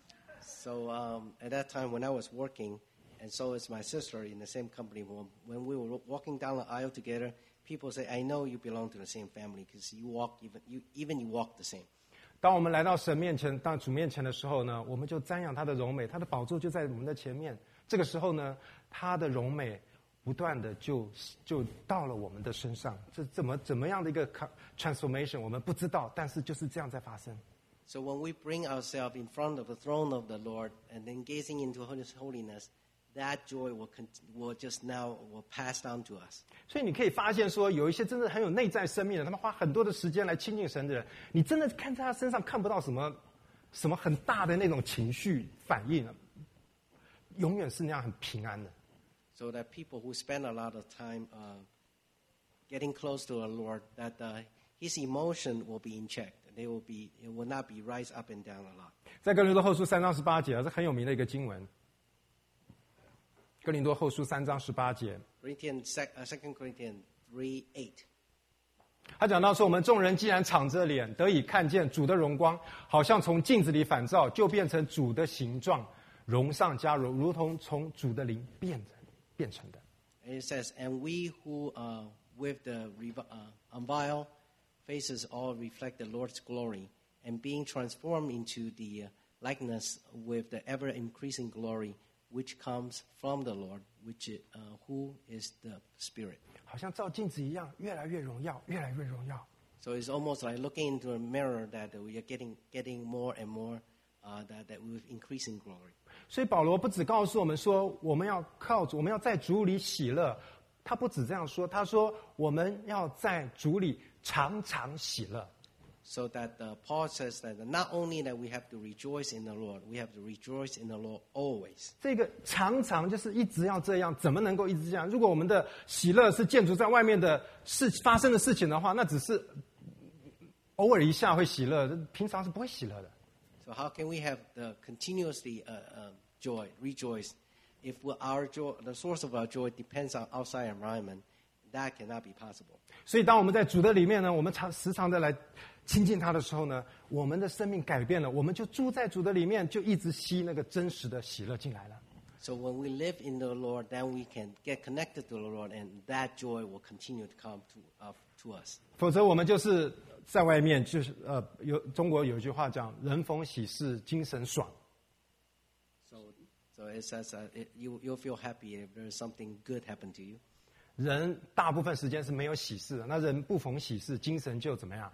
So um, at that time, when I was working, and so is my sister in the same company, when, when we were walking down the aisle together, people say, I know you belong to the same family because you walk even you even you walk the same. 当我们来到神面前，当主面前的时候呢，我们就瞻仰他的荣美，他的宝座就在我们的前面。这个时候呢，他的荣美不断的就就到了我们的身上。这怎么怎么样的一个 transformation， 我们不知道，但是就是这样在发生。 So when we bring ourselves in front of the throne of the Lord and then gazing into His holiness, that joy will will just now will pass down to us. 所以你可以发现说，有一些真的很有内在生命的，他们花很多的时间来亲近神的人，你真的看在他身上看不到什么什么很大的那种情绪反应，永远是那样很平安的。 So that people who spend a lot of time uh, getting close to the Lord, that uh, His emotion will be in check. They will be, it will not be rise up and down a lot. 在哥林多后书三章十八节啊，这很有名的一个经文。哥林多后书三章十八节， Corinthians, Second Corinthians three eight. 他讲到说，我们众人既然敞着脸，得以看见主的荣光，好像从镜子里反照，就变成主的形状，荣上加荣，如同从主的灵变变成的。 And it says, and we who uh, with the uh, unveiled faces all reflect the Lord's glory, and being transformed into the uh, likeness with the ever-increasing glory, which comes from the Lord, which uh, who is the Spirit. 好像照镜子一样，越来越荣耀，越来越荣耀。 So it's almost like looking into a mirror that we are getting getting more and more uh, that that with increasing glory. 所以保罗不只告诉我们说，我们要靠主，我们要在主里喜乐。他不止这样说，他说我们要在主里常常喜乐。 So that uh, Paul says that not only that we have to rejoice in the Lord, we have to rejoice in the Lord always. 这个常常就是一直要这样，怎么能够一直这样？如果我们的喜乐是建筑在外面的事发生的事情的话，那只是偶尔一下会喜乐，平常是不会喜乐的。 So how can we have the continuously uh, uh, joy, rejoice, if our joy, the source of our joy depends on outside environment? That cannot be possible. 所以，当我们在主的里面呢，我们常时常的来亲近他的时候呢，我们的生命改变了，我们就住在主的里面，就一直吸那个真实的喜乐进来了。 So when we live in the Lord, then we can get connected to the Lord, and that joy will continue to come to uh, to us. 否则，我们就是在外面，就是呃，有中国有一句话讲“人逢喜事精神爽”。 So, so it says uh, it, you you'll feel happy if there's something good happen to you. 人大部分时间是没有喜事的，那人不逢喜事，精神就怎么样？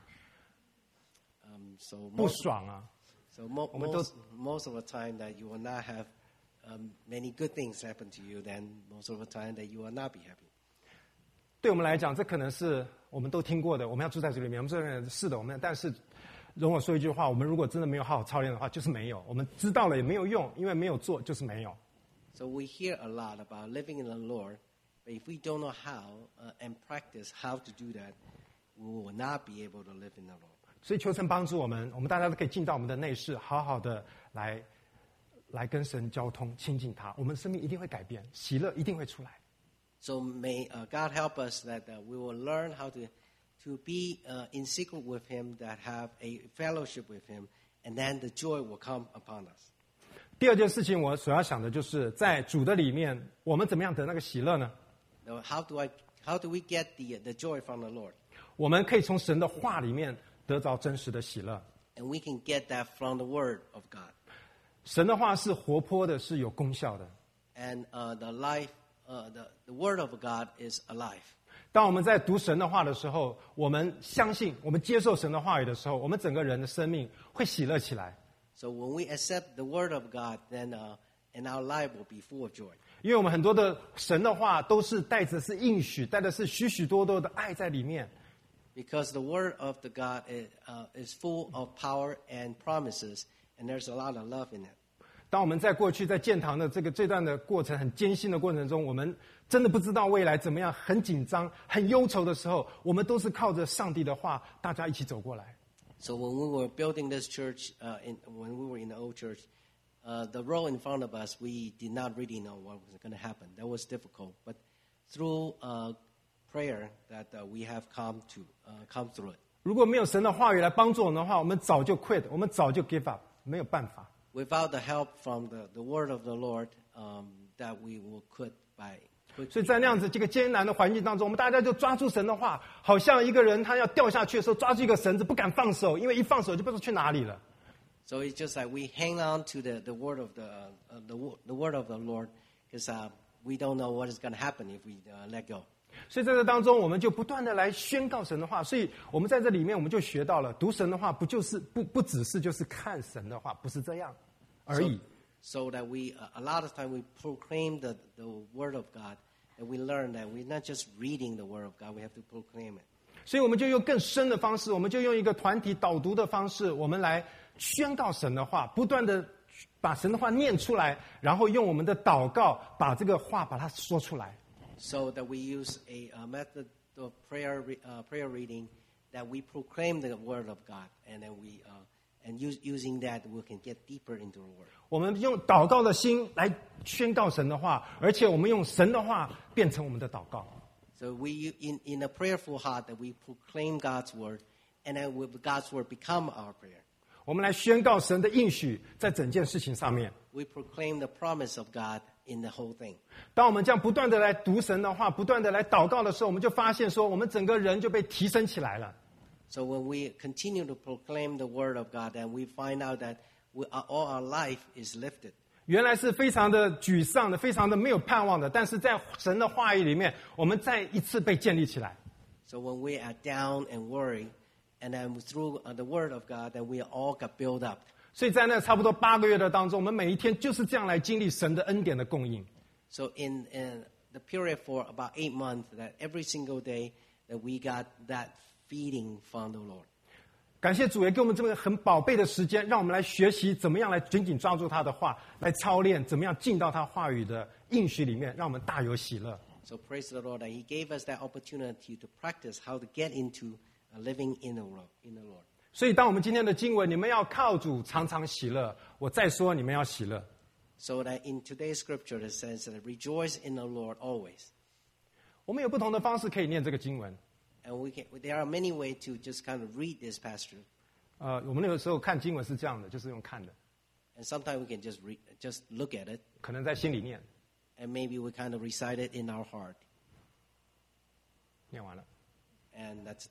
Um, so 不 most, 爽啊！ so mo- 我们都 most most of the time that you will not have um, many good things happen to you, then most of the time that you will not be happy. 对我们来讲，这可能是我们都听过的。我们要住在这里面，我们这边是的，我们但是容我说一句话：我们如果真的没有好好操练的话，就是没有。我们知道了也没有用，因为没有做就是没有。 So we hear a lot about living in the Lord, but if we don't know how uh, and practice how to do that, we will not be able to live in the Lord. 所以求神帮助我们，我们大家都可以进到我们的内室，好好的来来跟神交通，亲近他，我们生命一定会改变，喜乐一定会出来。 So may uh, God help us that uh, we will learn how to to be uh, in secret with Him, that have a fellowship with Him, and then the joy will come upon us. 第二件事情，我所要想的就是在主的里面，我们怎么样得那个喜乐呢？ Now, how do I how do we get the the joy from the Lord? 我们可以从神的话里面得着真实的喜乐。 And we can get that from the Word of God. 神的话是活泼的，是有功效的。 And uh, the life, uh, the the Word of God is alive. 当我们在读神的话的时候，我们相信，我们接受神的话语的时候，我们整个人的生命会喜乐起来。 So when we accept the Word of God, then uh, and our life will be full of joy. 因为我们很多的神的话都是带着是应许，带着是许许多多的爱在里面。 Because the Word of the God is, uh, is full of power and promises, and there's a lot of love in it. 当我们在过去在建堂的这个这段的过程很艰辛的过程中，我们真的不知道未来怎么样，很紧张、很忧愁的时候，我们都是靠着上帝的话，大家一起走过来。 So when we were building this church, uh, in, when we were in the old church, uh, the row in front of us, we did not really know what was going to happen. That was difficult. But through uh, prayer, that uh, we have come to uh, come through it. 如果没有神的话语来帮助我们的话，我们早就 quit， 我们早就 give up， 没有办法。 Without the help from the, the word of the Lord, um, that we will quit by. 所以在那样子这个艰难的环境当中，我们大家就抓住神的话，好像一个人他要掉下去的时候，抓住一个绳子不敢放手，因为一放手就不知道去哪里了。 So it's just like we hang on to the, the word of the uh, the the word of the Lord, because uh, we don't know what is going to happen if we uh, let go. 所以在这当中，我们就不断的来宣告神的话。所以我们在这里面，我们就学到了，读神的话不就是不不只是就是看神的话，不是这样而已。 So, so that we uh, a lot of time we proclaim the the word of God, and we learn that we're not just reading the word of God, we have to proclaim it. 所以我们就用更深的方式，我们就用一个团体导读的方式，我们来宣告神的话，不断的把神的话念出来，然后用我们的祷告把这个话把它说出来。 So that we use a, a method of prayer, uh, prayer reading, that we proclaim the word of God, and then we, uh, and use, using that we can get deeper into the word. 我们用祷告的心来宣告神的话，而且我们用神的话变成我们的祷告。 So we, in in a prayerful heart, that we proclaim God's word, and then with God's word become our prayer. 我们来宣告神的应许在整件事情上面。 We proclaim the promise of God in the whole thing. 当我们这样不断的来读神的话，不断的来祷告的时候，我们就发现说，我们整个人就被提升起来了。 So when we continue to proclaim the word of God, and we find out that we, all our life is lifted. 原来是非常的沮丧的，非常的没有盼望的，但是在神的话语里面，我们再一次被建立起来。 So when we are down and worried, and then through the word of God, then we all got built up. 所以在那差不多八个月的当中，我们每一天就是这样来经历神的恩典的供应。 So in, in the period for about eight months, that every single day that we got that feeding from the Lord. 感谢主也给我们这么很宝贝的时间，让我们来学习怎么样来紧紧抓住他的话，来操练怎么样进到他话语的应许里面，让我们大有喜乐。 So praise the Lord that He gave us that opportunity to practice how to get into living in the Lord. In the Lord. 所以当我们今天的经文，你们要靠主常常喜乐。我再说，你们要喜乐。 So that in today's scripture it says that rejoice in the Lord always. 我们有不同的方式可以念这个经文。 And we can, there are many ways to just kind of read this passage. 呃，我们那个时候看经文是这样的，就是用看的。 And sometimes we can just read, just look at it. 可能在心里念。 And maybe we kind of recite it in our heart. 念完了。 And that's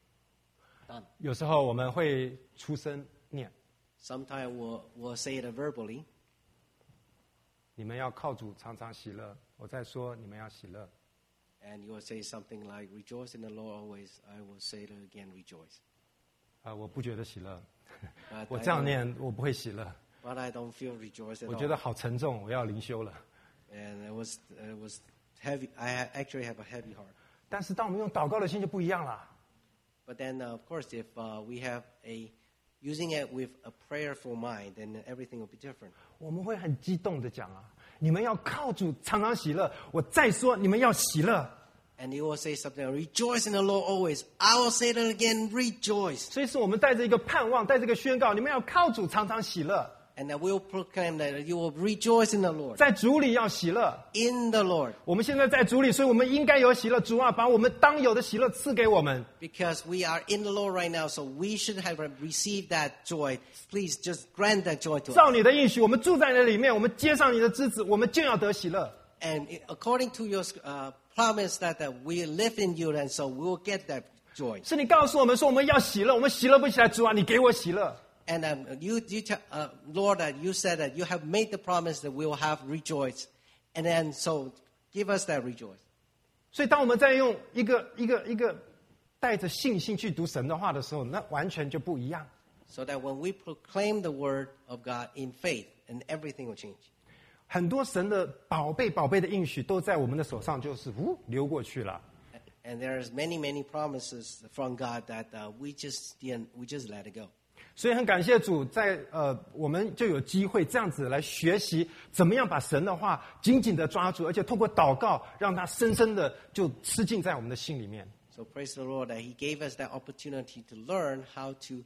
done. 有时候我们会出声念。 Sometimes we'll, we'll say it verbally. 你们要靠主常常喜乐。我再说，你们要喜乐。 And you will say something like, rejoice in the Lord always. I will say it again, rejoice. 啊、呃，我不觉得喜乐。我这样念，我不会喜乐。 But I don't feel rejoice at all. 我觉得好沉重，我要灵修了。 And it was, it was heavy. I actually have a heavy heart. 但是当我们用祷告的心就不一样了。 But then, uh, of course, if uh, we have a using it with a prayerful mind, then everything will be different. 我们会很激动的讲啊，你们要靠主常常喜乐。我再说，你们要喜乐。 And you will say something, rejoice in the Lord always. I will say it again, rejoice. 所以是我们带着一个盼望，带着一个宣告，你们要靠主常常喜乐。 And that we'll proclaim that you will rejoice in the Lord. 在主里要喜乐。 In the Lord. 我们现在在主里，所以我们应该有喜乐。主啊，把我们当有的喜乐赐给我们。 Because we are in the Lord right now, so we should have received that joy. Please just grant that joy to us. 照你的应许，我们住在你的里面，我们接上你的枝子，我们就要得喜乐。 And according to your uh, promise that, that we live in you, and so we will get that joy. 是你告诉我们说我们要喜乐，我们喜乐不起来，主啊，你给我喜乐。 And um, you, you tell, uh, Lord, that you said that you have made the promise that we will have rejoice, and then so give us that rejoice. 所以当我们在用一个一个一个带着信心去读神的话的时候，那完全就不一样。 So that when we proclaim the word of God in faith, and everything will change. 很多神的宝贝宝贝的应许都在我们的手上，就是呜流过去了。 And there's many many promises from God that uh, we just didn't, we just let it go. 所以很感谢主在，在呃，我们就有机会这样子来学习，怎么样把神的话紧紧的抓住，而且透过祷告，让它深深的就吃进在我们的心里面。 So praise the Lord that He gave us that opportunity to learn how to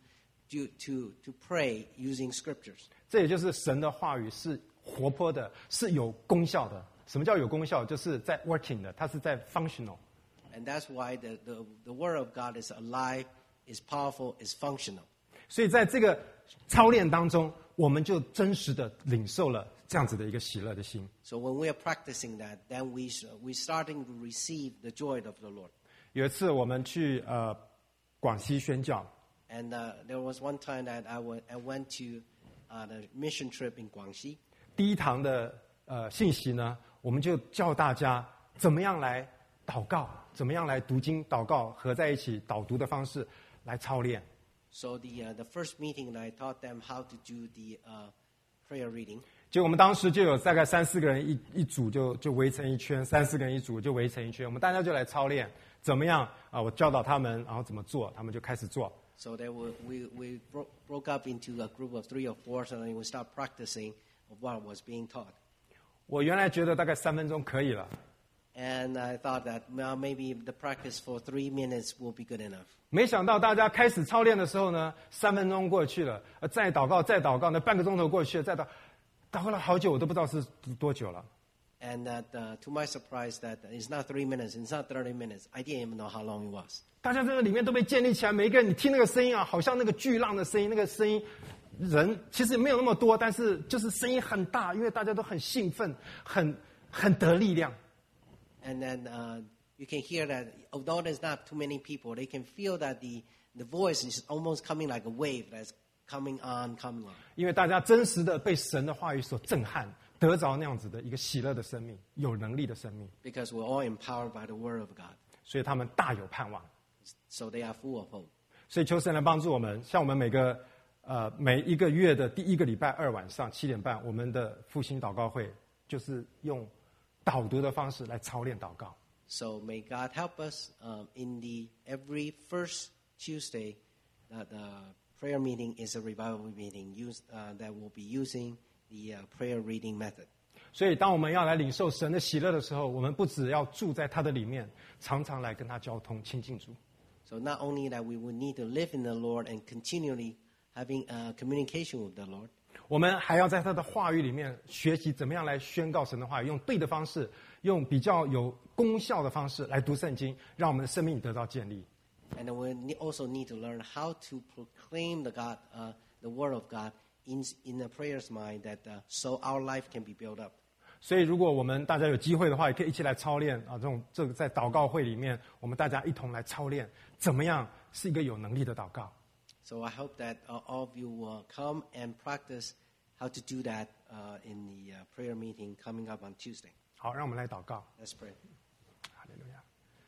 to, to, to pray using scriptures. 这也就是神的话语是活泼的，是有功效的。什么叫有功效？就是在 working 的，它是在 functional。 And that's why the, the, the word of God is alive, is powerful, is functional. 所以在这个操练当中，我们就真实的领受了这样子的一个喜乐的心。 So when we are practicing that, then we we're starting to receive the joy of the Lord. 有一次我们去呃广西宣教， And uh, there was one time that I went, I went to uh, the mission trip in Guangxi. 第一堂的呃信息呢，我们就教大家怎么样来祷告，怎么样来读经祷告合在一起导读的方式来操练。 So the uh, the first meeting, I taught them how to do the uh, prayer reading. 结果我们当时就有大概三四个人一一组就就围成一圈，三四个人一组就围成一圈，我们大家就来操练怎么样啊、呃？我教导他们，然后怎么做，他们就开始做。 So they were, we we broke, broke up into a group of three or four, and then we start practicing of what was being taught. 我原来觉得大概三分钟可以了， And I thought that well, maybe the practice for three minutes will be good enough. 没想到大家开始操练的时候呢，三分钟过去了，呃，再祷告，再祷告，那半个钟头过去了，再祷，祷告了好久，我都不知道是多久了。 And that, uh, to my surprise, that it's not three minutes, it's not thirty minutes. I didn't even know how long it was. 大家在那里面都被建立起来，每一个人你听那个声音啊，好像那个巨浪的声音，那个声音，人其实没有那么多，但是就是声音很大，因为大家都很兴奋，很很得力量。 And then uh, you can hear that although there's not too many people, they can feel that the, the voice is almost coming like a wave that's coming on, coming on. 因为大家真实的被神的话语所震撼，得着那样子的一个喜乐的生命，有能力的生命， Because we're all empowered by the word of God. 所以他们大有盼望。 So they are full of hope. 所以求神来帮助我们，像我们每个呃每一个月的第一个礼拜二晚上七点半，我们的复兴祷告会就是用导读的方式来操练祷告。 So may God help us um, in the every first Tuesday that the prayer meeting is a revival meeting used, uh, that will be using the uh, prayer reading method. 所以当我们要来领受神的喜乐的时候，我们不只要住在他的里面，常常来跟他交通亲近主。 So not only that we would need to live in the Lord and continually having uh, communication with the Lord, 我们还要在他的话语里面学习怎么样来宣告神的话语，用对的方式，用比较有功效的方式来读圣经，让我们的生命得到建立。 and then we ne- also need to learn how to proclaim the God, uh, the Word of God in in the prayer's mind, that uh, so our life can be built up. 所以，如果我们大家有机会的话，也可以一起来操练啊！这种这个在祷告会里面，我们大家一同来操练，怎么样是一个有能力的祷告。 So I hope that uh, all of you will come and practice how to do that uh, in the uh, prayer meeting coming up on Tuesday. 好，让我们来祷告。 Let's pray. 哈利路亚！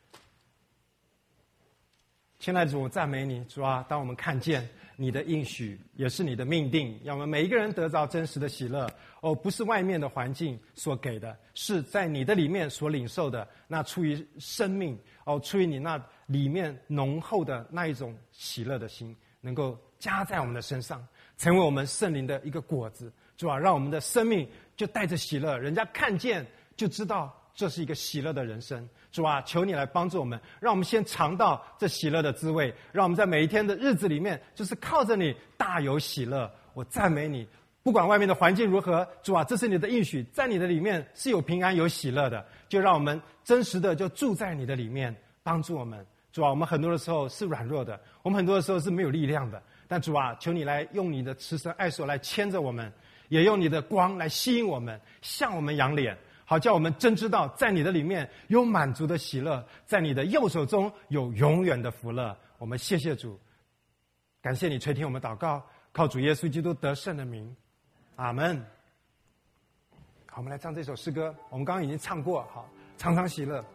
亲爱的主，我赞美你，主啊！当我们看见你的应许，也是你的命定，让我们每一个人得着真实的喜乐。哦，不是外面的环境所给的，是在你的里面所领受的。那出于生命，哦，出于你那里面浓厚的那一种喜乐的心，能够加在我们的身上，成为我们圣灵的一个果子。主啊，让我们的生命就带着喜乐，人家看见就知道这是一个喜乐的人生。主啊，求你来帮助我们，让我们先尝到这喜乐的滋味，让我们在每一天的日子里面，就是靠着你大有喜乐。我赞美你，不管外面的环境如何，主啊，这是你的应许，在你的里面是有平安有喜乐的，就让我们真实的就住在你的里面，帮助我们。主啊，我们很多的时候是软弱的，我们很多的时候是没有力量的，但主啊，求你来用你的慈神爱手来牵着我们，也用你的光来吸引我们，向我们仰脸，好叫我们真知道在你的里面有满足的喜乐，在你的右手中有永远的福乐。我们谢谢主，感谢你垂听我们祷告，靠主耶稣基督得胜的名，阿门。好，我们来唱这首诗歌，我们刚刚已经唱过，好，常常喜乐。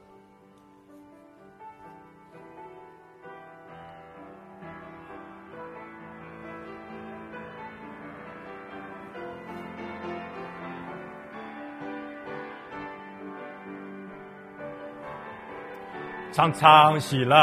常常喜乐。